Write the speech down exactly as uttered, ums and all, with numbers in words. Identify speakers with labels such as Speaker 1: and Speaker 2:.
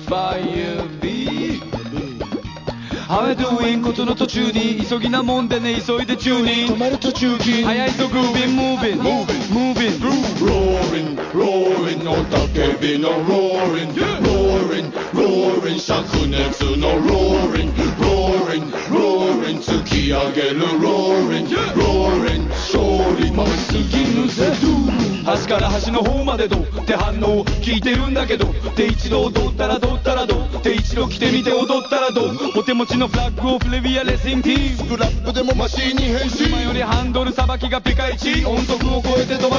Speaker 1: Fire How I doing ことの途中に急ぎなもんでね急いで中に
Speaker 2: 止まる途中に
Speaker 1: 早いぞ Grooving Moving Moving
Speaker 2: Roaring Roaring おたけびの Roaring Roaring Roaring 灼熱の Roaring Roaring Roaring 突き上げる Roaring Roaring 勝利回しすぎぬぜ
Speaker 1: 端から端の方までどうって反応聞いてるんだけどで一度踊ったらどうったらどうで一度来てみて踊ったらどうお手持ちのフラッグをフレビアレシンティー
Speaker 2: スクラップでもマシーンに変身
Speaker 1: 今よりハンドルさばきがピカイチ音速を超えて飛ば